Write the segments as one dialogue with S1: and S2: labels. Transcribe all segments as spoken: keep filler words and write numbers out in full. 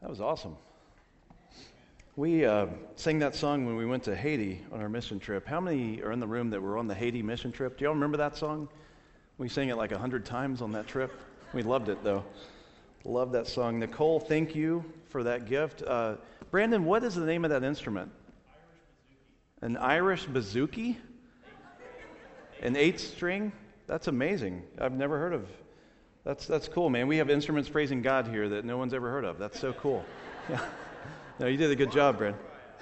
S1: That was awesome. We uh, sang that song when we went to Haiti on our mission trip. How many are in the room that were on the Haiti mission trip? Do y'all remember that song? We sang it like a hundred times on that trip. We loved it, though. Love that song. Nicole, thank you for that gift. Uh, Brandon, what is the name of that instrument? An Irish bouzouki? An eight string? That's amazing. I've never heard of. That's that's cool, man. We have instruments praising God here that no one's ever heard of. That's so cool. Yeah. No, you did a good job, Brad.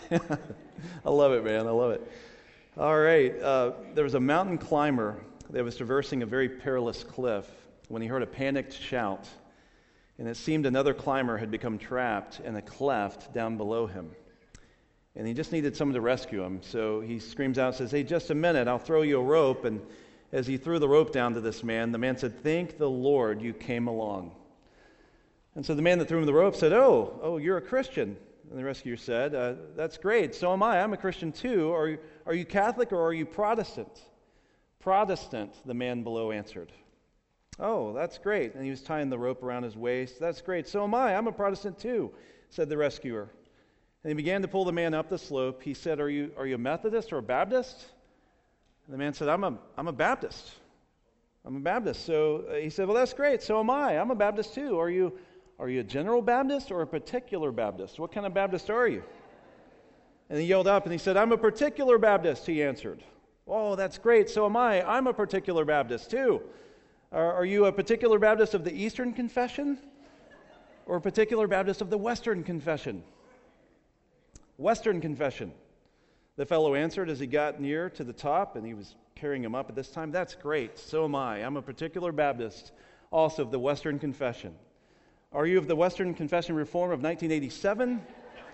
S1: I love it, man. I love it. All right. Uh, there was a mountain climber that was traversing a very perilous cliff when he heard a panicked shout, and it seemed another climber had become trapped in a cleft down below him. And he just needed someone to rescue him. So he screams out and says, "Hey, just a minute. I'll throw you a rope." And as he threw the rope down to this man, the man said, "Thank the Lord you came along." And so the man that threw him the rope said, "Oh, oh, you're a Christian." And the rescuer said, uh, "That's great. So am I. I'm a Christian too. Are you, are you Catholic or are you Protestant?" "Protestant," the man below answered. "Oh, that's great." And he was tying the rope around his waist. "That's great. So am I. I'm a Protestant too," said the rescuer. And he began to pull the man up the slope. He said, "Are you are you a Methodist or a Baptist?" And the man said, I'm a, I'm a Baptist. I'm a Baptist. So uh, he said, "Well, that's great. So am I. I'm a Baptist too. Are you, are you a general Baptist or a particular Baptist? What kind of Baptist are you?" And he yelled up and he said, "I'm a particular Baptist," he answered. "Oh, that's great. So am I. I'm a particular Baptist too. Are, are you a particular Baptist of the Eastern Confession or a particular Baptist of the Western Confession?" "Western Confession," the fellow answered as he got near to the top, and he was carrying him up at this time. "That's great. So am I. I'm a particular Baptist, also of the Western Confession. Are you of the Western Confession Reform of nineteen eighty-seven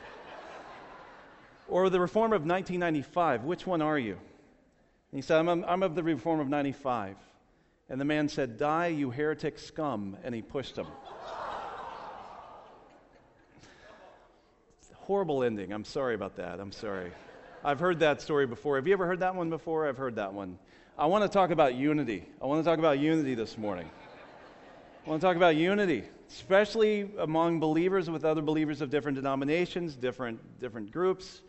S1: or the Reform of nineteen ninety-five? Which one are you?" And he said, I'm, I'm of the Reform of ninety-five. And the man said, "Die, you heretic scum," and he pushed him. Horrible ending. I'm sorry about that. I'm sorry. I've heard that story before. Have you ever heard that one before? I've heard that one. I want to talk about unity. I want to talk about unity this morning. I want to talk about unity, especially among believers with other believers of different denominations, different different groups.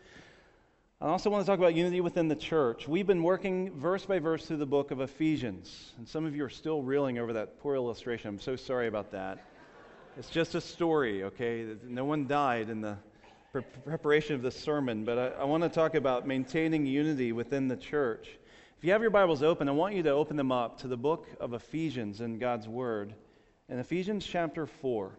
S1: I also want to talk about unity within the church. We've been working verse by verse through the book of Ephesians, and some of you are still reeling over that poor illustration. I'm so sorry about that. It's just a story, okay? No one died in the pre- preparation of this sermon, but I, I want to talk about maintaining unity within the church. If you have your Bibles open, I want you to open them up to the book of Ephesians in God's Word, in Ephesians chapter four.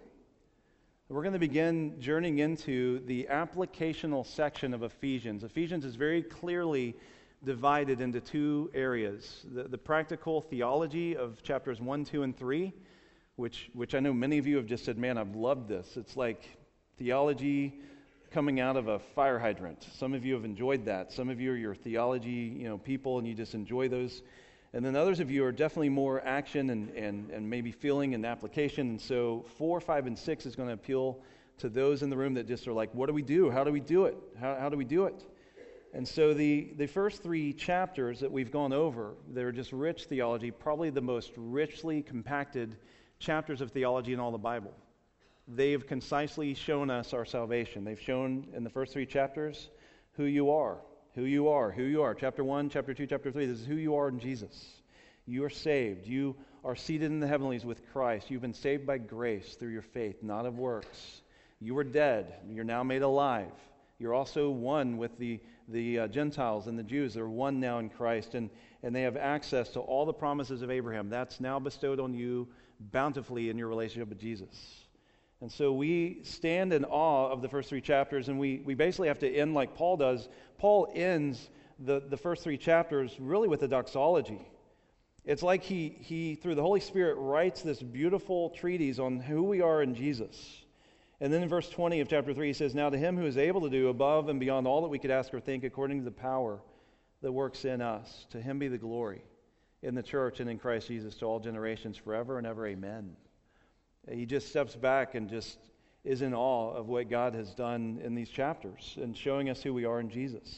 S1: We're going to begin journeying into the applicational section of Ephesians. Ephesians is very clearly divided into two areas. The, the practical theology of chapters one, two, and three, which, which I know many of you have just said, "Man, I've loved this." It's like theology coming out of a fire hydrant. Some of you have enjoyed that. Some of you are your theology, you know, people, and you just enjoy those. And then others of you are definitely more action and, and, and maybe feeling and application. And so four, five, and six is going to appeal to those in the room that just are like, what do we do? How do we do it? How, how do we do it? And so the, the first three chapters that we've gone over, they're just rich theology, probably the most richly compacted chapters of theology in all the Bible. They've concisely shown us our salvation. They've shown in the first three chapters who you are. Who you are, who you are. Chapter one, chapter two, chapter three. This is who you are in Jesus. You are saved. You are seated in the heavenlies with Christ. You've been saved by grace through your faith, not of works. You were dead. You're now made alive. You're also one with the, the uh, Gentiles and the Jews. They're one now in Christ, and, and they have access to all the promises of Abraham. That's now bestowed on you bountifully in your relationship with Jesus. And so we stand in awe of the first three chapters, and we, we basically have to end like Paul does. Paul ends the, the first three chapters really with a doxology. It's like he, he, through the Holy Spirit, writes this beautiful treatise on who we are in Jesus. And then in verse twenty of chapter three, he says, "Now to him who is able to do above and beyond all that we could ask or think, according to the power that works in us, to him be the glory in the church and in Christ Jesus to all generations forever and ever. Amen." He just steps back and just is in awe of what God has done in these chapters and showing us who we are in Jesus.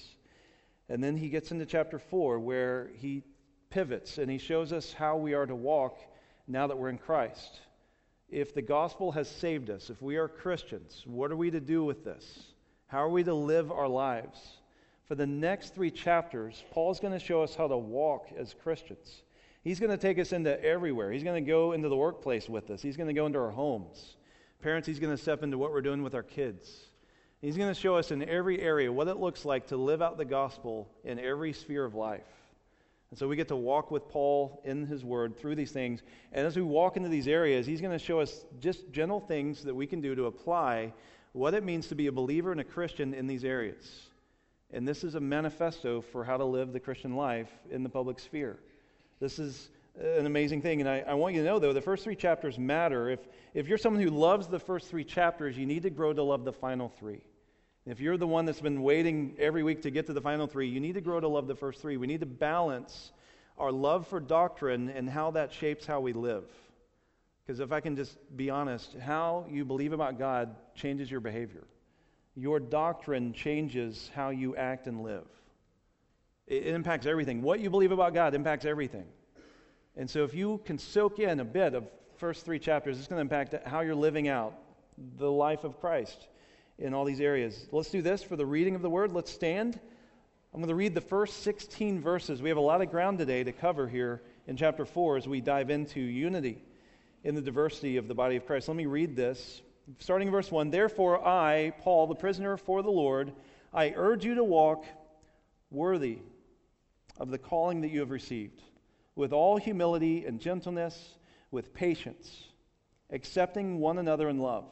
S1: And then he gets into chapter four where he pivots and he shows us how we are to walk now that we're in Christ. if the gospel has saved us, if we are Christians, what are we to do with this? How are we to live our lives? For the next three chapters, Paul's going to show us how to walk as Christians. He's going to take us into everywhere. He's going to go into the workplace with us. He's going to go into our homes. Parents, he's going to step into what we're doing with our kids. He's going to show us in every area what it looks like to live out the gospel in every sphere of life. And so we get to walk with Paul in his word through these things. And as we walk into these areas, he's going to show us just gentle things that we can do to apply what it means to be a believer and a Christian in these areas. And this is a manifesto for how to live the Christian life in the public sphere. This is an amazing thing. And I, I want you to know, though, the first three chapters matter. If, if you're someone who loves the first three chapters, you need to grow to love the final three. If you're the one that's been waiting every week to get to the final three, you need to grow to love the first three. We need to balance our love for doctrine and how that shapes how we live. Because if I can just be honest, how you believe about God changes your behavior. Your doctrine changes how you act and live. It, it impacts everything. What you believe about God impacts everything. And so if you can soak in a bit of first three chapters, it's going to impact how you're living out the life of Christ in all these areas. Let's do this for the reading of the word. Let's stand. I'm going to read the first sixteen verses. We have a lot of ground today to cover here in chapter four as we dive into unity in the diversity of the body of Christ. Let me read this. Starting in verse one, "Therefore I, Paul, the prisoner for the Lord, I urge you to walk worthy of the calling that you have received, with all humility and gentleness, with patience, accepting one another in love,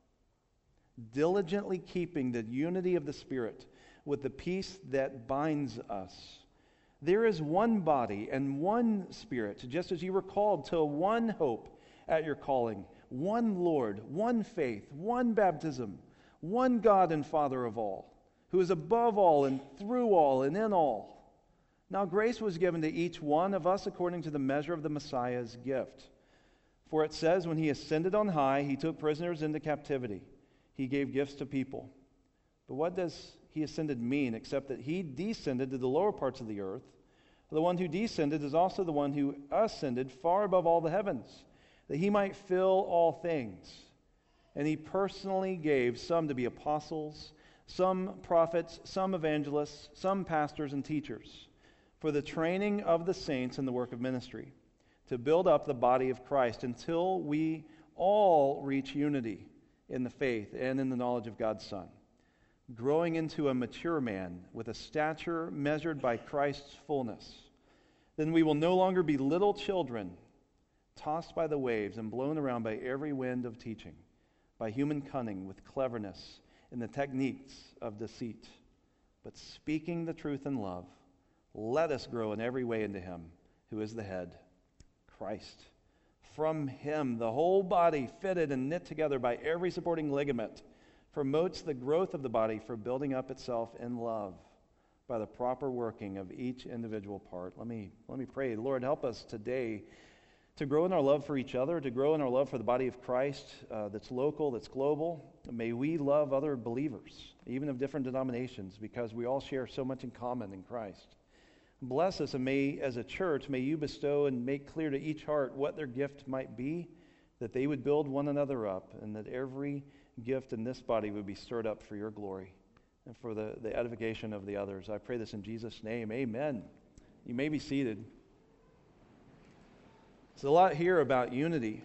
S1: diligently keeping the unity of the Spirit with the peace that binds us. There is one body and one Spirit, just as you were called to one hope at your calling, one Lord, one faith, one baptism, one God and Father of all, who is above all and through all and in all. Now grace was given to each one of us according to the measure of the Messiah's gift. For it says, when he ascended on high, he took prisoners into captivity. He gave gifts to people. But what does he ascended mean, except that he descended to the lower parts of the earth? The one who descended is also the one who ascended far above all the heavens, that he might fill all things. And he personally gave some to be apostles, some prophets, some evangelists, some pastors and teachers, for the training of the saints in the work of ministry, to build up the body of Christ until we all reach unity in the faith and in the knowledge of God's Son, growing into a mature man with a stature measured by Christ's fullness. Then we will no longer be little children, tossed by the waves and blown around by every wind of teaching, by human cunning with cleverness in the techniques of deceit. But speaking the truth in love, let us grow in every way into him who is the head, Christ. From him, the whole body, fitted and knit together by every supporting ligament, promotes the growth of the body for building up itself in love by the proper working of each individual part. Let me, let me pray. Lord, help us today to grow in our love for each other, to grow in our love for the body of Christ uh, that's local, that's global. May we love other believers, even of different denominations, because we all share so much in common in Christ. Bless us, and may, as a church, may you bestow and make clear to each heart what their gift might be, that they would build one another up, and that every gift in this body would be stirred up for your glory and for the, the edification of the others. I pray this in Jesus' name. Amen. You may be seated. There's a lot here about unity.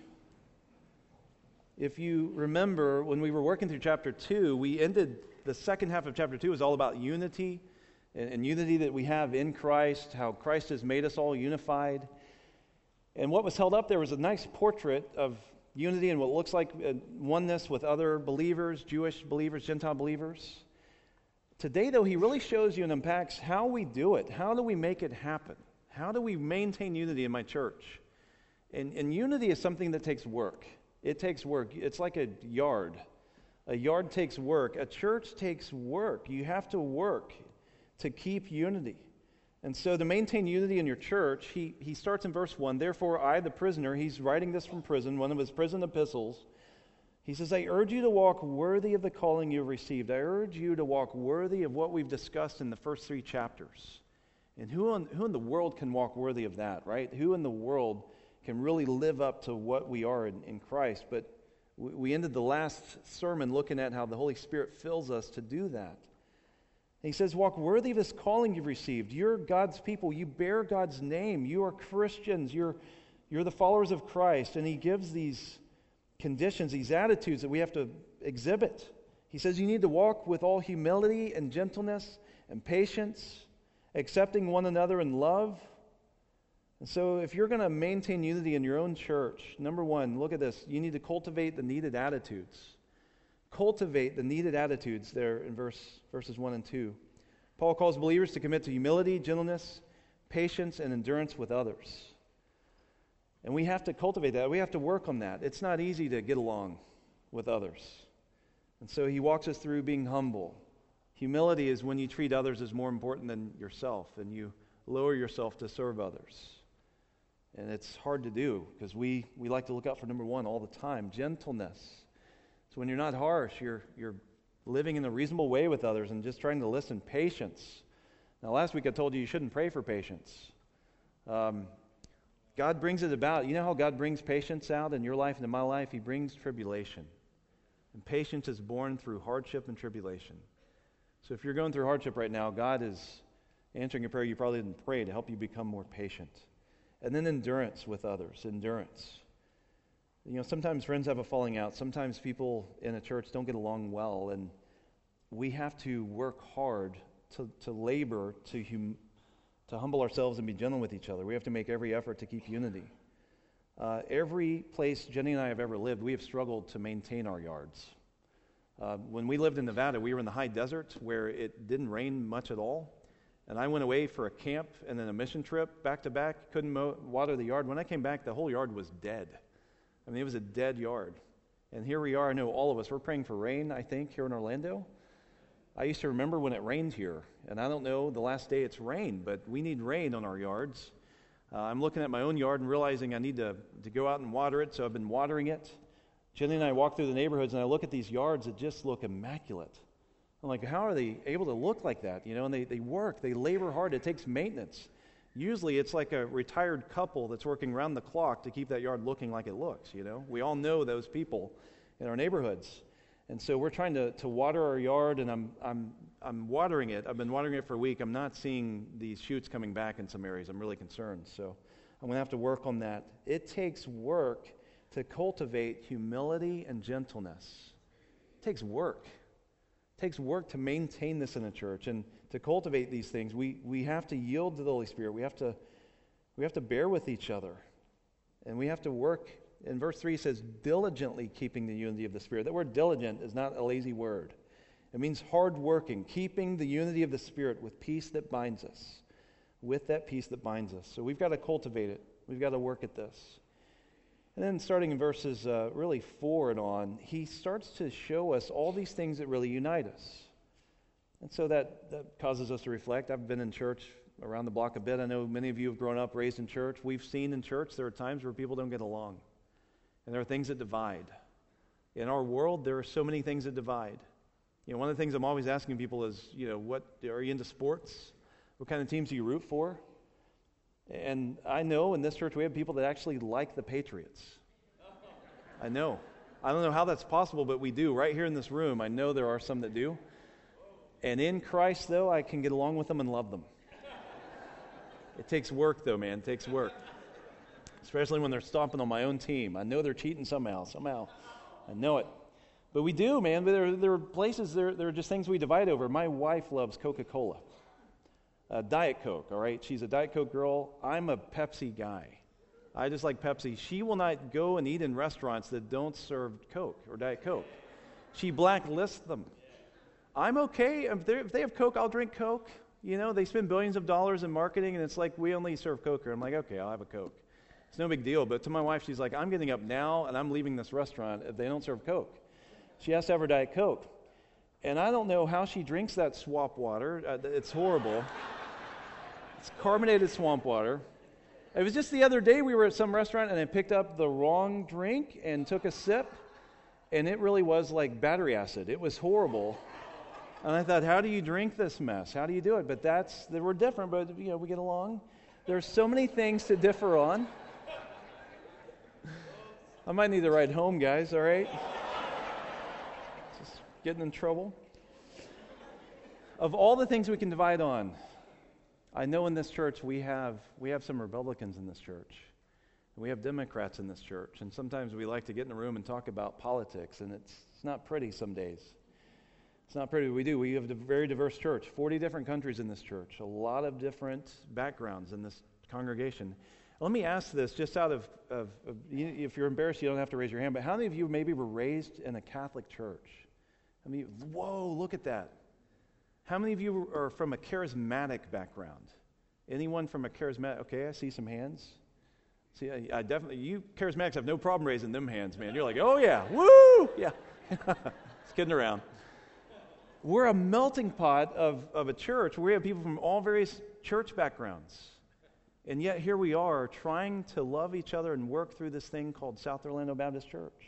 S1: If you remember, when we were working through chapter two, we ended, the second half of chapter two was all about unity, and, and unity that we have in Christ, how Christ has made us all unified. And what was held up there was a nice portrait of unity and what looks like oneness with other believers, Jewish believers, Gentile believers. Today, though, he really shows you and unpacks how we do it. How do we make it happen? How do we maintain unity in my church? And, and unity is something that takes work. It takes work. It's like a yard. A yard takes work. A church takes work. You have to work to keep unity. And so to maintain unity in your church, he, he starts in verse one, "Therefore I, the prisoner," he's writing this from prison, one of his prison epistles. He says, "I urge you to walk worthy of the calling you have received." I urge you to walk worthy of what we've discussed in the first three chapters. And who in, who in the world can walk worthy of that, right? Who in the world can really live up to what we are in, in Christ. But we, we ended the last sermon looking at how the Holy Spirit fills us to do that. He says, walk worthy of this calling you've received. You're God's people. You bear God's name. You are Christians. You're, you're the followers of Christ. And he gives these conditions, these attitudes that we have to exhibit. He says you need to walk with all humility and gentleness and patience, accepting one another in love. And so if you're going to maintain unity in your own church, number one, look at this. You need to cultivate the needed attitudes. Cultivate the needed attitudes there in verse verses one and two. Paul calls believers to commit to humility, gentleness, patience, and endurance with others. And we have to cultivate that. We have to work on that. It's not easy to get along with others. And so he walks us through being humble. Humility is when you treat others as more important than yourself and you lower yourself to serve others. And it's hard to do because we, we like to look out for number one all the time, gentleness. So when you're not harsh, you're you're living in a reasonable way with others and just trying to listen. Patience. Now last week I told you you shouldn't pray for patience. Um, God brings it about. You know how God brings patience out in your life and in my life? He brings tribulation. And patience is born through hardship and tribulation. So if you're going through hardship right now, God is answering a prayer you probably didn't pray to help you become more patient. And then endurance with others. Endurance. You know, sometimes friends have a falling out. Sometimes people in a church don't get along well. And we have to work hard to, to labor, to hum, to humble ourselves and be gentle with each other. We have to make every effort to keep unity. Uh, every place Jenny and I have ever lived, we have struggled to maintain our yards. Uh, when we lived in Nevada, we were in the high desert where it didn't rain much at all. And I went away for a camp and then a mission trip back to back, couldn't mow, water the yard. When I came back, the whole yard was dead. I mean, it was a dead yard. And here we are, I know all of us, we're praying for rain, I think, here in Orlando. I used to remember when it rained here, and I don't know the last day it's rained, but we need rain on our yards. Uh, I'm looking at my own yard and realizing I need to, to go out and water it, so I've been watering it. Jenny and I walk through the neighborhoods, and I look at these yards that just look immaculate. I'm like, how are they able to look like that? You know, and they, they work, they labor hard, it takes maintenance. Usually it's like a retired couple that's working around the clock to keep that yard looking like it looks, you know. We all know those people in our neighborhoods. And so we're trying to, to water our yard, and I'm I'm I'm watering it. I've been watering it for a week. I'm not seeing these shoots coming back in some areas. I'm really concerned. So I'm going to have to work on that. It takes work to cultivate humility and gentleness. It takes work. It takes work to maintain this in a church and to cultivate these things. We we have to yield to the Holy Spirit. We have to we have to bear with each other. And we have to work. In verse three it says, diligently keeping the unity of the Spirit. That word diligent is not a lazy word. It means hard working, keeping the unity of the Spirit with peace that binds us. With that peace that binds us. So we've got to cultivate it. We've got to work at this. And then starting in verses uh, really four and on, he starts to show us all these things that really unite us. And so that, that causes us to reflect. I've been in church around the block a bit. I know many of you have grown up, raised in church. We've seen in church there are times where people don't get along. And there are things that divide. In our world, there are so many things that divide. You know, one of the things I'm always asking people is, you know, what are you into sports? What kind of teams do you root for? And I know in this church we have people that actually like the Patriots. I know. I don't know how that's possible, but we do. Right here in this room, I know there are some that do. And in Christ, though, I can get along with them and love them. It takes work, though, man. It takes work. Especially when they're stomping on my own team. I know they're cheating somehow, somehow. I know it. But we do, man. But there, there are places, there, there are just things we divide over. My wife loves Coca-Cola. Uh, Diet Coke, all right? She's a Diet Coke girl. I'm a Pepsi guy. I just like Pepsi. She will not go and eat in restaurants that don't serve Coke or Diet Coke. She blacklists them. I'm okay. If, if they have Coke, I'll drink Coke. You know, they spend billions of dollars in marketing, and it's like, we only serve Coke. I'm like, okay, I'll have a Coke. It's no big deal, but to my wife, she's like, I'm getting up now, and I'm leaving this restaurant if they don't serve Coke. She has to have her Diet Coke. And I don't know how she drinks that swamp water. Uh, it's horrible. It's carbonated swamp water. It was just the other day we were at some restaurant, and I picked up the wrong drink and took a sip, and it really was like battery acid. It was horrible. And I thought, how do you drink this mess? How do you do it? But that's, we're different, but you know, we get along. There's so many things to differ on. I might need a ride home, guys, all right? Just getting in trouble. Of all the things we can divide on, I know in this church we have we have some Republicans in this church. We have Democrats in this church. And sometimes we like to get in a room and talk about politics, and it's, it's not pretty some days. It's not pretty. We do. We have a very diverse church, forty different countries in this church, a lot of different backgrounds in this congregation. Let me ask this, just out of, of, of, if you're embarrassed, you don't have to raise your hand, but how many of you maybe were raised in a Catholic church? I mean, whoa, look at that. How many of you are from a charismatic background? Anyone from a charismatic? Okay, I see some hands. See, I, I definitely, you charismatics have no problem raising them hands, man. You're like, oh yeah, woo, yeah. Just kidding around. We're a melting pot of, of a church. We have people from all various church backgrounds. And yet here we are trying to love each other and work through this thing called South Orlando Baptist Church.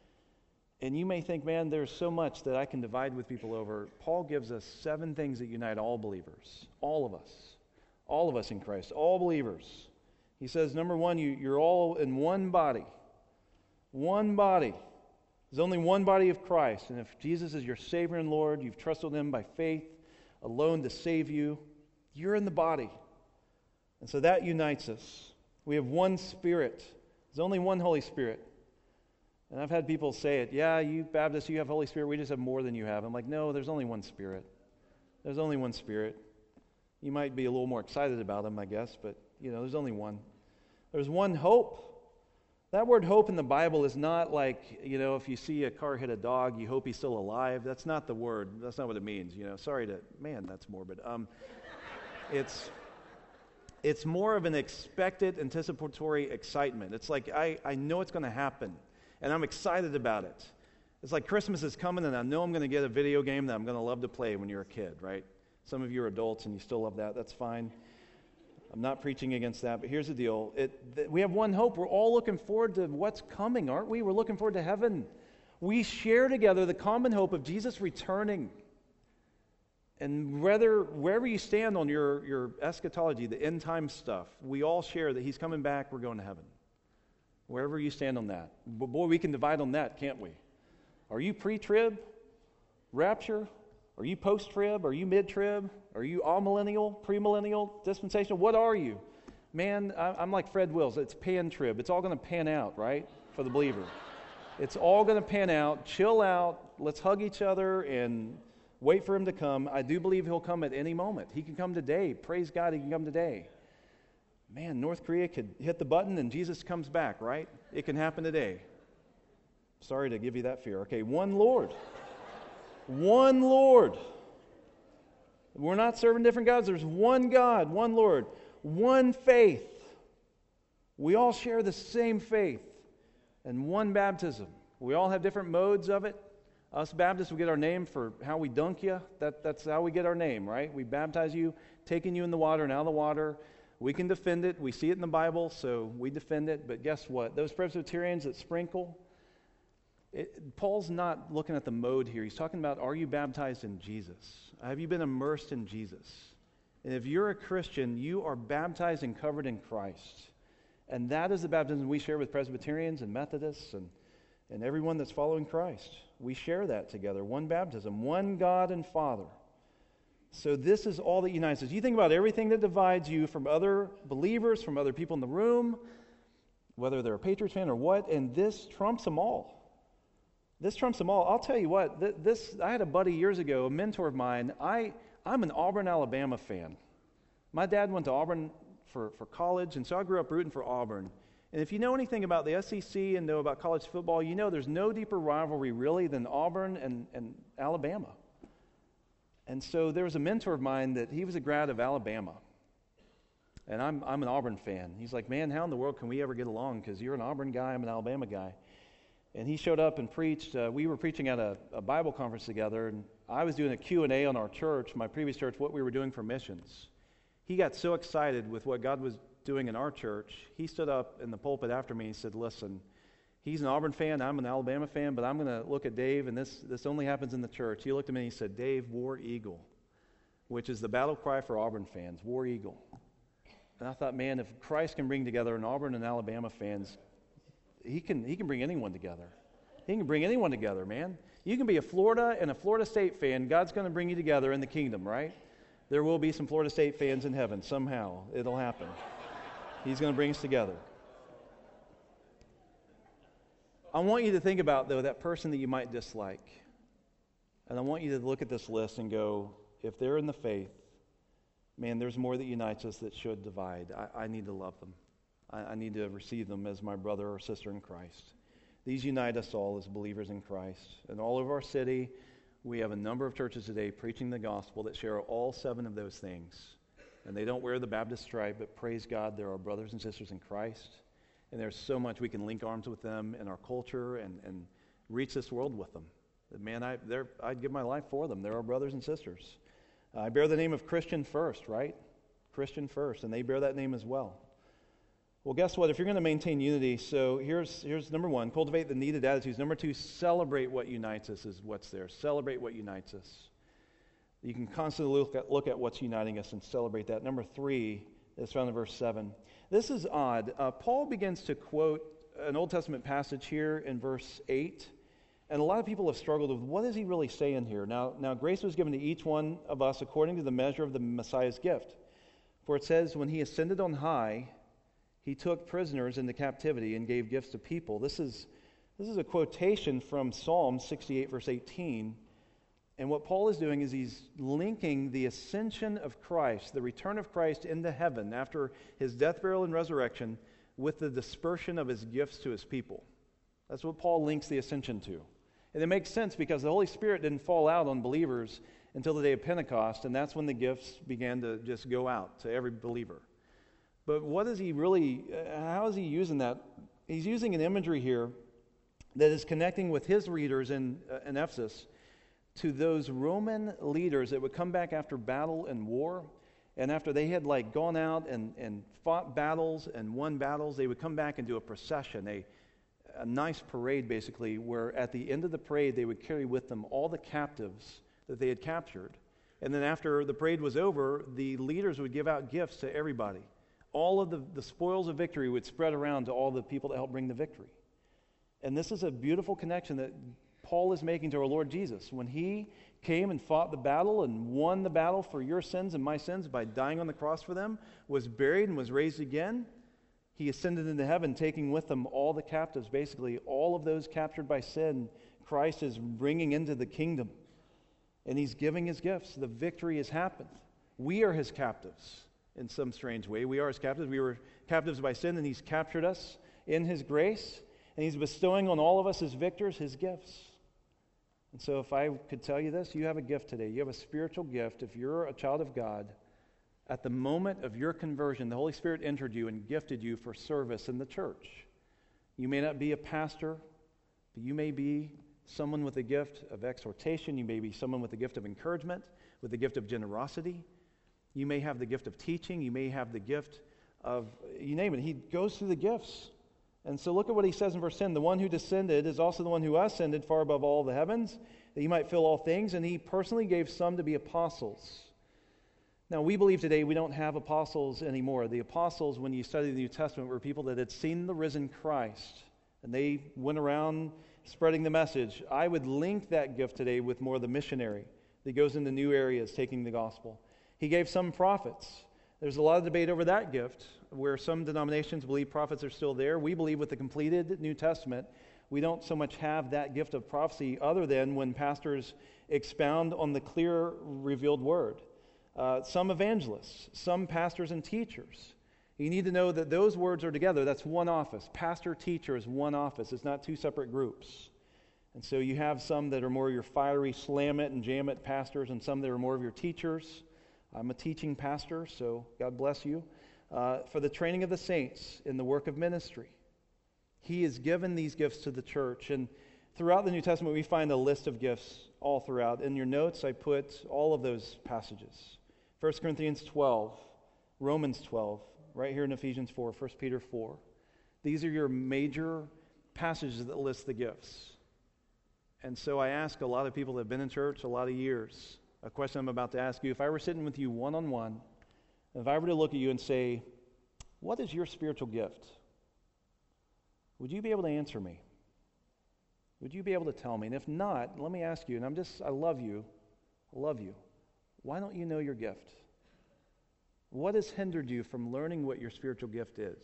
S1: And you may think, man, there's so much that I can divide with people over. Paul gives us seven things that unite all believers, all of us, all of us in Christ, all believers. He says, number one, you, you're all in one body, one body. There's only one body of Christ. And if Jesus is your Savior and Lord, you've trusted Him by faith alone to save you, you're in the body. And so that unites us. We have one Spirit. There's only one Holy Spirit. And I've had people say it, yeah, you Baptists, you have Holy Spirit, we just have more than you have. I'm like, no, there's only one Spirit. There's only one Spirit. You might be a little more excited about Him, I guess, but, you know, there's only one. There's one hope. That word hope in the Bible is not like, you know, if you see a car hit a dog, you hope he's still alive. That's not the word. That's not what it means, you know. Sorry to, man, that's morbid. Um, it's... It's more of an expected, anticipatory excitement. It's like, I, I know it's going to happen, and I'm excited about it. It's like Christmas is coming, and I know I'm going to get a video game that I'm going to love to play when you're a kid, right? Some of you are adults, and you still love that. That's fine. I'm not preaching against that, but here's the deal. It, th- we have one hope. We're all looking forward to what's coming, aren't we? We're looking forward to heaven. We share together the common hope of Jesus returning. And whether, wherever you stand on your, your eschatology, the end time stuff, we all share that He's coming back, we're going to heaven. Wherever you stand on that. But boy, we can divide on that, can't we? Are you pre-trib? Rapture? Are you post-trib? Are you mid-trib? Are you all-millennial? Pre-millennial? Dispensational? What are you? Man, I'm like Fred Wills. It's pan-trib. It's all going to pan out, right? For the believer. It's all going to pan out. Chill out. Let's hug each other and wait for Him to come. I do believe He'll come at any moment. He can come today. Praise God, He can come today. Man, North Korea could hit the button and Jesus comes back, right? It can happen today. Sorry to give you that fear. Okay, one Lord. One Lord. We're not serving different gods. There's one God, one Lord, one faith. We all share the same faith and one baptism. We all have different modes of it. Us Baptists, we get our name for how we dunk you. That, that's how we get our name, right? We baptize you, taking you in the water and out of the water. We can defend it. We see it in the Bible, so we defend it. But guess what? Those Presbyterians that sprinkle, it, Paul's not looking at the mode here. He's talking about, are you baptized in Jesus? Have you been immersed in Jesus? And if you're a Christian, you are baptized and covered in Christ. And that is the baptism we share with Presbyterians and Methodists and, and everyone that's following Christ. We share that together. One baptism, one God and Father. So this is all that unites us. You think about everything that divides you from other believers, from other people in the room, whether they're a Patriots fan or what, and this trumps them all. This trumps them all. I'll tell you what, th- this I had a buddy years ago, a mentor of mine. I, I'm an Auburn, Alabama fan. My dad went to Auburn for, for college, and so I grew up rooting for Auburn. And if you know anything about the S E C and know about college football, you know there's no deeper rivalry really than Auburn and, and Alabama. And so there was a mentor of mine that he was a grad of Alabama. And I'm I'm an Auburn fan. He's like, man, how in the world can we ever get along? Because you're an Auburn guy, I'm an Alabama guy. And he showed up and preached. Uh, we were preaching at a, a Bible conference together, and I was doing a Q and A on our church, my previous church, what we were doing for missions. He got so excited with what God was doing in our church, he stood up in the pulpit after me and said, listen, he's an Auburn fan, I'm an Alabama fan, but I'm going to look at Dave, and this, this only happens in the church. He looked at me and he said, Dave, War Eagle, which is the battle cry for Auburn fans, War Eagle. And I thought, man, if Christ can bring together an Auburn and Alabama fans, he can he can bring anyone together. He can bring anyone together, man. You can be a Florida and a Florida State fan. God's going to bring you together in the kingdom, right? There will be some Florida State fans in heaven somehow. It'll happen. He's going to bring us together. I want you to think about, though, that person that you might dislike. And I want you to look at this list and go, if they're in the faith, man, there's more that unites us that should divide. I, I need to love them. I, I need to receive them as my brother or sister in Christ. These unite us all as believers in Christ. And all over our city, we have a number of churches today preaching the gospel that share all seven of those things. And they don't wear the Baptist stripe, but praise God, they're our brothers and sisters in Christ. And there's so much we can link arms with them in our culture and, and reach this world with them. Man, I, I'd give my life for them. They're our brothers and sisters. Uh, I bear the name of Christian First, right? Christian First, and they bear that name as well. Well, guess what? If you're going to maintain unity, so here's here's number one, cultivate the needed attitudes. Number two, celebrate what unites us is what's there. Celebrate what unites us. You can constantly look at, look at what's uniting us and celebrate that. Number three is found in verse seven. This is odd. Uh, Paul begins to quote an Old Testament passage here in verse eight. And a lot of people have struggled with, what is he really saying here? Now, now, grace was given to each one of us according to the measure of the Messiah's gift. For it says, when he ascended on high, he took prisoners into captivity and gave gifts to people. This is, this is a quotation from Psalm sixty-eight, verse eighteen. And what Paul is doing is he's linking the ascension of Christ, the return of Christ into heaven after his death, burial, and resurrection, with the dispersion of his gifts to his people. That's what Paul links the ascension to. And it makes sense because the Holy Spirit didn't fall out on believers until the day of Pentecost, and that's when the gifts began to just go out to every believer. But what is he really, how is he using that? He's using an imagery here that is connecting with his readers in, uh, in Ephesus to those Roman leaders that would come back after battle and war. And after they had like gone out and, and fought battles and won battles, they would come back and do a procession, a a nice parade basically, where at the end of the parade they would carry with them all the captives that they had captured. And then after the parade was over, the leaders would give out gifts to everybody. All of the, the spoils of victory would spread around to all the people that helped bring the victory. And this is a beautiful connection that Paul is making to our Lord Jesus. When he came and fought the battle and won the battle for your sins and my sins by dying on the cross for them, was buried and was raised again, he ascended into heaven, taking with him all the captives, basically all of those captured by sin. Christ is bringing into the kingdom, and he's giving his gifts. The victory has happened. We are his captives in some strange way. We are his captives. We were captives by sin, and he's captured us in his grace, and he's bestowing on all of us as victors his gifts. And so if I could tell you this, you have a gift today. You have a spiritual gift. If you're a child of God, at the moment of your conversion, the Holy Spirit entered you and gifted you for service in the church. You may not be a pastor, but you may be someone with a gift of exhortation. You may be someone with a gift of encouragement, with a gift of generosity. You may have the gift of teaching. You may have the gift of, you name it. He goes through the gifts. And so look at what he says in verse ten. The one who descended is also the one who ascended far above all the heavens, that he might fill all things. And he personally gave some to be apostles. Now, we believe today we don't have apostles anymore. The apostles, when you study the New Testament, were people that had seen the risen Christ, and they went around spreading the message. I would link that gift today with more of the missionary that goes into new areas taking the gospel. He gave some prophets. There's a lot of debate over that gift, where some denominations believe prophets are still there. We believe with the completed New Testament, we don't so much have that gift of prophecy other than when pastors expound on the clear revealed word. Uh, some evangelists, some pastors and teachers. You need to know that those words are together. That's one office. Pastor, teacher is one office. It's not two separate groups. And so you have some that are more your fiery, slam it and jam it pastors, and some that are more of your teachers. I'm a teaching pastor, so God bless you. Uh, for the training of the saints in the work of ministry. He has given these gifts to the church. And throughout the New Testament, we find a list of gifts all throughout. In your notes, I put all of those passages. First Corinthians twelve, Romans twelve, right here in Ephesians four, First Peter four. These are your major passages that list the gifts. And so I ask a lot of people that have been in church a lot of years, a question I'm about to ask you. If I were sitting with you one-on-one, if I were to look at you and say, what is your spiritual gift? would you be able to answer me? Would you be able to tell me? And if not, let me ask you, and I'm just, I love you, I love you. Why don't you know your gift? What has hindered you from learning what your spiritual gift is?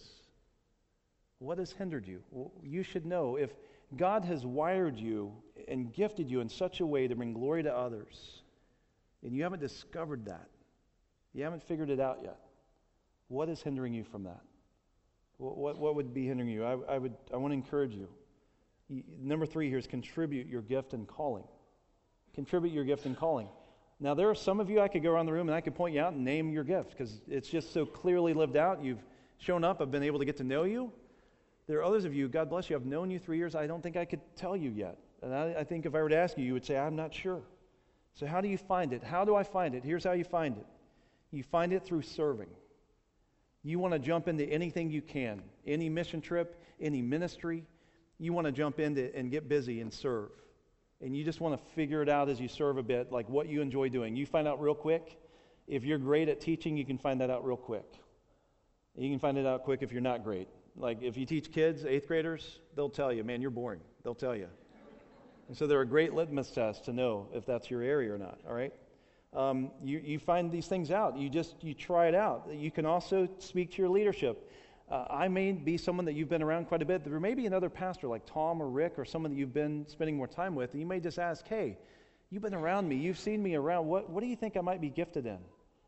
S1: What has hindered you? Well, you should know if God has wired you and gifted you in such a way to bring glory to others, and you haven't discovered that, you haven't figured it out yet, what is hindering you from that? What, what, what would be hindering you? I, I would. I want to encourage you. you. Number three here is contribute your gift and calling. Contribute your gift and calling. Now, there are some of you, I could go around the room and I could point you out and name your gift because it's just so clearly lived out. You've shown up. I've been able to get to know you. There are others of you, God bless you, I've known you three years. I don't think I could tell you yet. And I, I think if I were to ask you, you would say, I'm not sure. So how do you find it? How do I find it? Here's how you find it. You find it through serving. You want to jump into anything you can, any mission trip, any ministry. You want to jump into and get busy and serve. And you just want to figure it out as you serve a bit, like what you enjoy doing. You find out real quick. If you're great at teaching, you can find that out real quick. You can find it out quick if you're not great. Like if you teach kids, eighth graders, they'll tell you, man, you're boring. They'll tell you. And so they're a great litmus test to know if that's your area or not, all right? Um, you, you find these things out. You just, you try it out. You can also speak to your leadership. Uh, I may be someone that you've been around quite a bit. There may be another pastor like Tom or Rick or someone that you've been spending more time with, and you may just ask, hey, you've been around me. You've seen me around. What, what do you think I might be gifted in?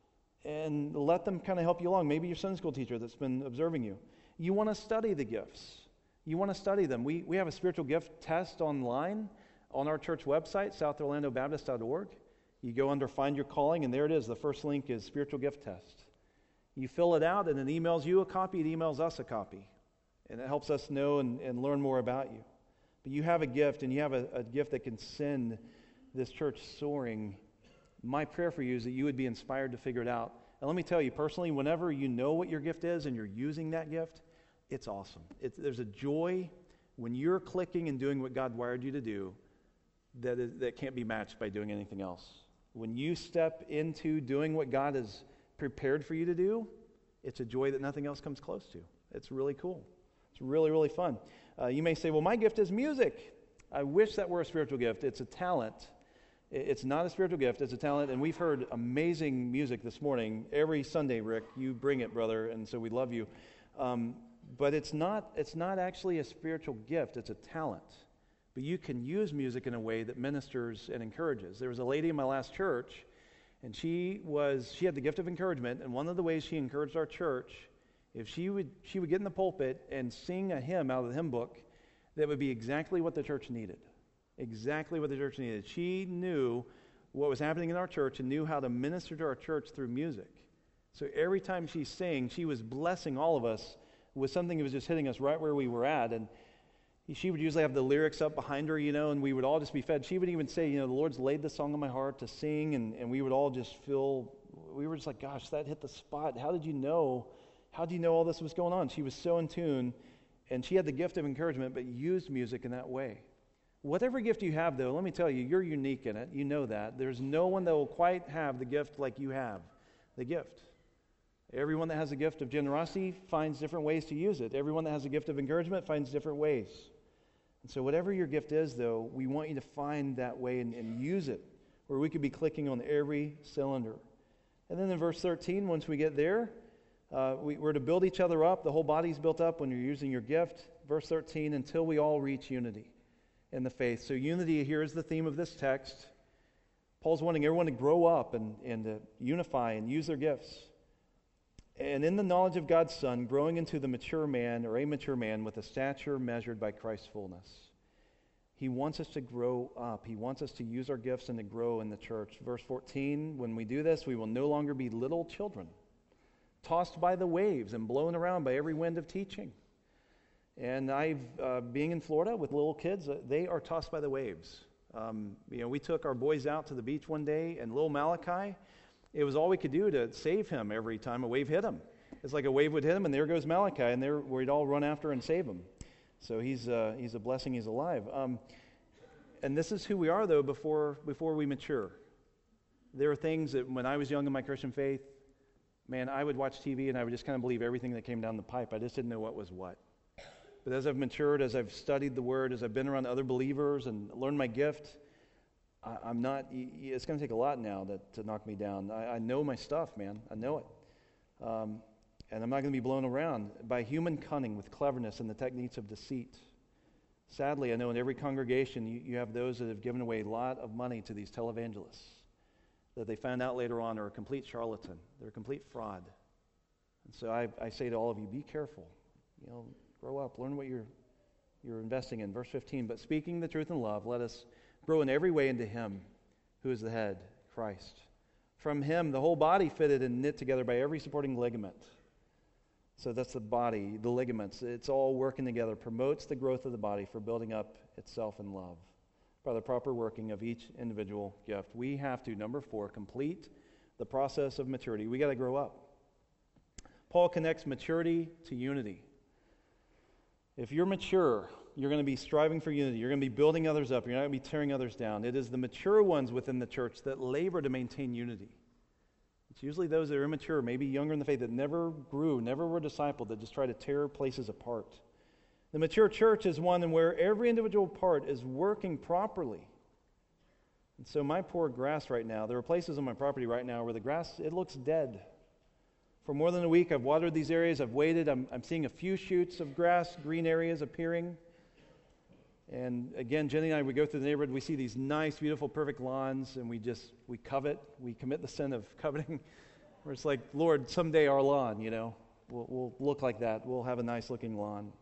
S1: And let them kind of help you along. Maybe your Sunday school teacher that's been observing you. You want to study the gifts. You want to study them. We, we have a spiritual gift test online on our church website, south orlando baptist dot org. You go under Find Your Calling, and there it is. The first link is Spiritual Gift Test. You fill it out, and it emails you a copy. It emails us a copy. And it helps us know and, and learn more about you. But you have a gift, and you have a, a gift that can send this church soaring. My prayer for you is that you would be inspired to figure it out. And let me tell you, personally, whenever you know what your gift is and you're using that gift, it's awesome. It's, there's a joy when you're clicking and doing what God wired you to do that is, that can't be matched by doing anything else. When you step into doing what God has prepared for you to do, it's a joy that nothing else comes close to. It's really cool. It's really, really fun. Uh, you may say, well, my gift is music. I wish that were a spiritual gift. It's a talent. It's not a spiritual gift. It's a talent. And we've heard amazing music this morning. Every Sunday, Rick, you bring it, brother, and so we love you. Um, but it's not, it's not actually a spiritual gift. It's a talent. But you can use music in a way that ministers and encourages. There was a lady in my last church, and she was she had the gift of encouragement, and one of the ways she encouraged our church, if she would she would get in the pulpit and sing a hymn out of the hymn book that would be exactly what the church needed. Exactly what the church needed. She knew what was happening in our church and knew how to minister to our church through music. So every time she sang, she was blessing all of us with something that was just hitting us right where we were at. And she would usually have the lyrics up behind her, you know, and we would all just be fed. She would even say, you know, the Lord's laid the song on my heart to sing, and, and we would all just feel, we were just like, gosh, that hit the spot. How did you know? How did you know all this was going on? She was so in tune, and she had the gift of encouragement, but used music in that way. Whatever gift you have, though, let me tell you, you're unique in it. You know that. There's no one that will quite have the gift like you have the gift. Everyone that has a gift of generosity finds different ways to use it. Everyone that has a gift of encouragement finds different ways. And so whatever your gift is, though, we want you to find that way and, and use it, where we could be clicking on every cylinder. And then in verse thirteen, once we get there, uh, we, we're to build each other up. The whole body's built up when you're using your gift. Verse thirteen, until we all reach unity in the faith. So unity here is the theme of this text. Paul's wanting everyone to grow up and, and to unify and use their gifts. And in the knowledge of God's Son, growing into the mature man or a mature man with a stature measured by Christ's fullness. He wants us to grow up. He wants us to use our gifts and to grow in the church. Verse fourteen, when we do this, we will no longer be little children, tossed by the waves and blown around by every wind of teaching. And I've, uh, being in Florida with little kids, uh, they are tossed by the waves. Um, you know, we took our boys out to the beach one day, and little Malachi, it was all we could do to save him every time a wave hit him. It's like a wave would hit him, and there goes Malachi, and there we'd all run after and save him. So he's uh, he's a blessing. He's alive. Um, and this is who we are, though, before before we mature. There are things that when I was young in my Christian faith, man, I would watch T V and I would just kind of believe everything that came down the pipe. I just didn't know what was what. But as I've matured, as I've studied the Word, as I've been around other believers and learned my gift, I, I'm not, it's going to take a lot now that, to knock me down. I, I know my stuff, man. I know it. Um, and I'm not going to be blown around by human cunning with cleverness and the techniques of deceit. Sadly, I know in every congregation you, you have those that have given away a lot of money to these televangelists that they found out later on are a complete charlatan. They're a complete fraud. And so I, I say to all of you, be careful. You know, grow up, learn what you're you're investing in. Verse fifteen, but speaking the truth in love, let us grow in every way into Him who is the head, Christ. From Him, the whole body fitted and knit together by every supporting ligament. So that's the body, the ligaments. It's all working together, promotes the growth of the body for building up itself in love by the proper working of each individual gift. We have to, number four, complete the process of maturity. We got to grow up. Paul connects maturity to unity. If you're mature, you're going to be striving for unity. You're going to be building others up. You're not going to be tearing others down. It is the mature ones within the church that labor to maintain unity. It's usually those that are immature, maybe younger in the faith, that never grew, never were discipled, that just try to tear places apart. The mature church is one in where every individual part is working properly. And so my poor grass right now, there are places on my property right now where the grass, it looks dead. For more than a week, I've watered these areas, I've waited, I'm, I'm seeing a few shoots of grass, green areas appearing. And again, Jenny and I, we go through the neighborhood, we see these nice, beautiful, perfect lawns, and we just, we covet, we commit the sin of coveting, where it's like, Lord, someday our lawn, you know, will will look like that. We'll have a nice looking lawn.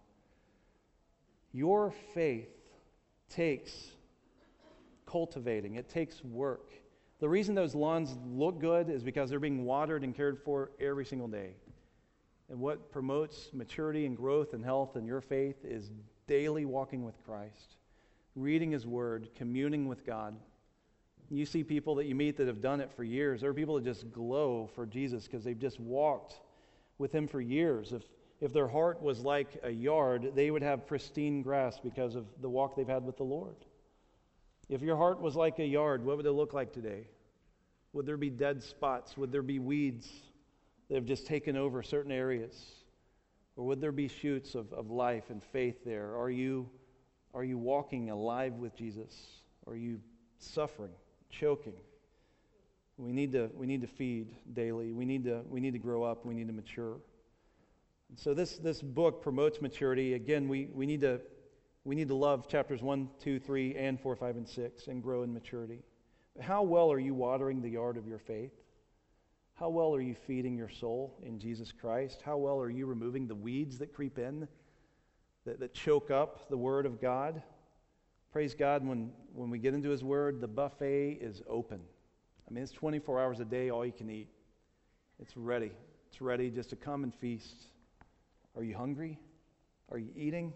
S1: Your faith takes cultivating. It takes work. The reason those lawns look good is because they're being watered and cared for every single day. And what promotes maturity and growth and health in your faith is daily walking with Christ, reading His Word, communing with God. You see people that you meet that have done it for years. There are people that just glow for Jesus because they've just walked with Him for years. If if their heart was like a yard, they would have pristine grass because of the walk they've had with the Lord. If your heart was like a yard, what would it look like today? Would there be dead spots? Would there be weeds that have just taken over certain areas? Or would there be shoots of, of life and faith there? Are you, are you walking alive with Jesus? Are you suffering, choking? We need to, we need to feed daily. We need to, we need to grow up. We need to mature. And so this, this book promotes maturity. Again, we, we need to We need to love chapters one, two, three, and four, five, and six and grow in maturity. But how well are you watering the yard of your faith? How well are you feeding your soul in Jesus Christ? How well are you removing the weeds that creep in, that, that choke up the Word of God? Praise God, when, when we get into His Word, the buffet is open. I mean, it's twenty-four hours a day, all you can eat. It's ready. It's ready just to come and feast. Are you hungry? Are you eating?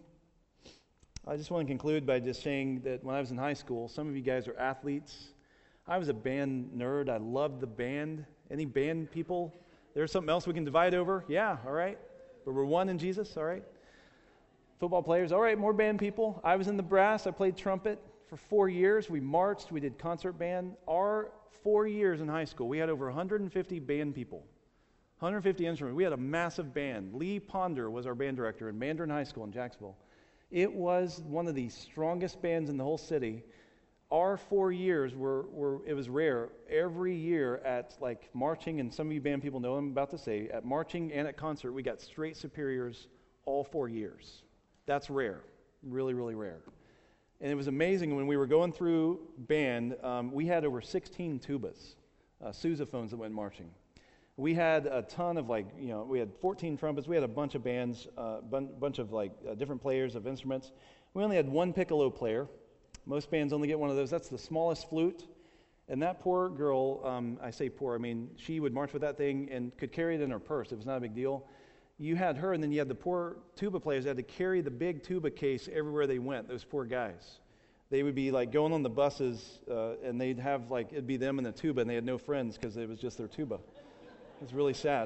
S1: I just want to conclude by just saying that when I was in high school, some of you guys are athletes. I was a band nerd. I loved the band. Any band people? There's something else we can divide over? Yeah, all right. But we're one in Jesus, all right. Football players, all right, more band people. I was in the brass. I played trumpet for four years. We marched. We did concert band. Our four years in high school, we had over one hundred fifty band people, one hundred fifty instruments. We had a massive band. Lee Ponder was our band director in Mandarin High School in Jacksonville. It was one of the strongest bands in the whole city. Our four years were, were, it was rare. Every year at like marching, and some of you band people know what I'm about to say, at marching and at concert, we got straight superiors all four years. That's rare. Really, really rare. And it was amazing when we were going through band, um, we had over sixteen tubas, uh, sousaphones that went marching. We had a ton of like, you know, we had fourteen trumpets. We had a bunch of bands, a uh, bun- bunch of like uh, different players of instruments. We only had one piccolo player. Most bands only get one of those. That's the smallest flute. And that poor girl, um, I say poor, I mean, she would march with that thing and could carry it in her purse. It was not a big deal. You had her, and then you had the poor tuba players that had to carry the big tuba case everywhere they went, those poor guys. They would be like going on the buses, uh, and they'd have like, it'd be them and the tuba, and they had no friends because it was just their tuba. It's really sad.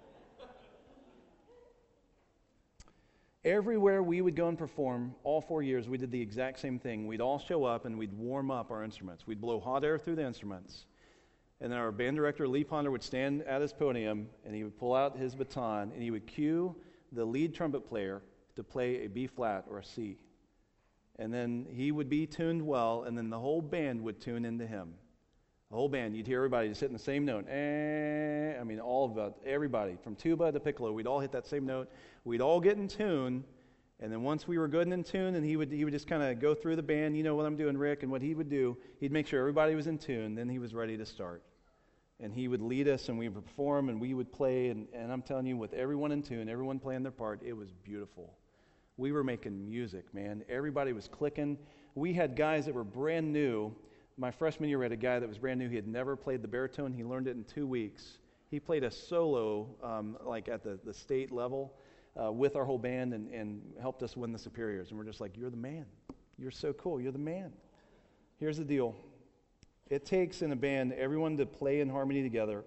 S1: Everywhere we would go and perform, all four years, we did the exact same thing. We'd all show up and we'd warm up our instruments. We'd blow hot air through the instruments. And then our band director, Lee Ponder, would stand at his podium and he would pull out his baton and he would cue the lead trumpet player to to play a B flat or a C. And then he would be tuned well, and then the whole band would tune into him. The whole band, you'd hear everybody just hitting the same note. Eh, I mean, all of it, everybody, from tuba to piccolo, we'd all hit that same note. We'd all get in tune, and then once we were good and in tune, and he would he would just kind of go through the band, you know what I'm doing, Rick, and what he would do, he'd make sure everybody was in tune, then he was ready to start. And he would lead us, and we would perform, and we would play, and, and I'm telling you, with everyone in tune, everyone playing their part, it was beautiful. We were making music, man. Everybody was clicking. We had guys that were brand new. My freshman year, we had a guy that was brand new. He had never played the baritone. He learned it in two weeks. He played a solo, um, like at the, the state level, uh, with our whole band and, and helped us win the Superiors. And we're just like, you're the man. You're so cool. You're the man. Here's the deal. It takes in a band everyone to play in harmony together.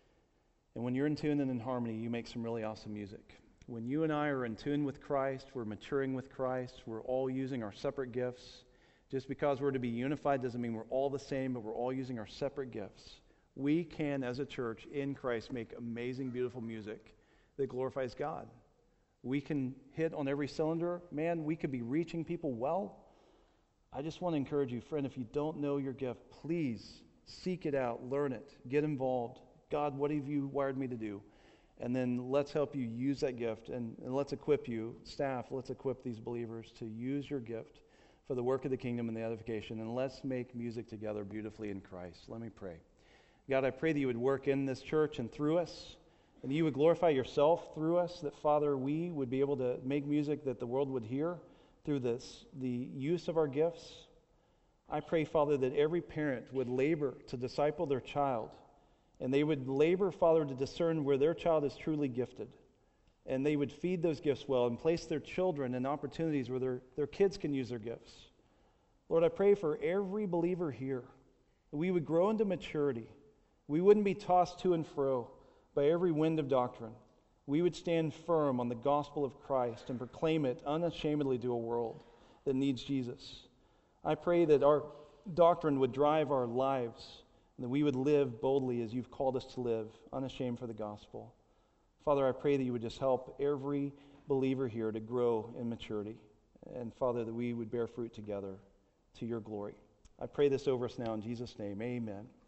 S1: And when you're in tune and in harmony, you make some really awesome music. When you and I are in tune with Christ, we're maturing with Christ, we're all using our separate gifts. Just because we're to be unified doesn't mean we're all the same, but we're all using our separate gifts. We can, as a church in Christ, make amazing, beautiful music that glorifies God. We can hit on every cylinder. Man, we could be reaching people well. I just want to encourage you, friend, if you don't know your gift, please seek it out, learn it, get involved. God, what have you wired me to do? And then let's help you use that gift, and, and let's equip you, staff, let's equip these believers to use your gift for the work of the kingdom and the edification, and let's make music together beautifully in Christ. Let me pray. God, I pray that you would work in this church and through us, and you would glorify yourself through us, that, Father, we would be able to make music that the world would hear through this, the use of our gifts. I pray, Father, that every parent would labor to disciple their child, and they would labor, Father, to discern where their child is truly gifted. And they would feed those gifts well and place their children in opportunities where their, their kids can use their gifts. Lord, I pray for every believer here that we would grow into maturity. We wouldn't be tossed to and fro by every wind of doctrine. We would stand firm on the gospel of Christ and proclaim it unashamedly to a world that needs Jesus. I pray that our doctrine would drive our lives and that we would live boldly as you've called us to live, unashamed for the gospel. Father, I pray that you would just help every believer here to grow in maturity. And Father, that we would bear fruit together to your glory. I pray this over us now in Jesus' name. Amen.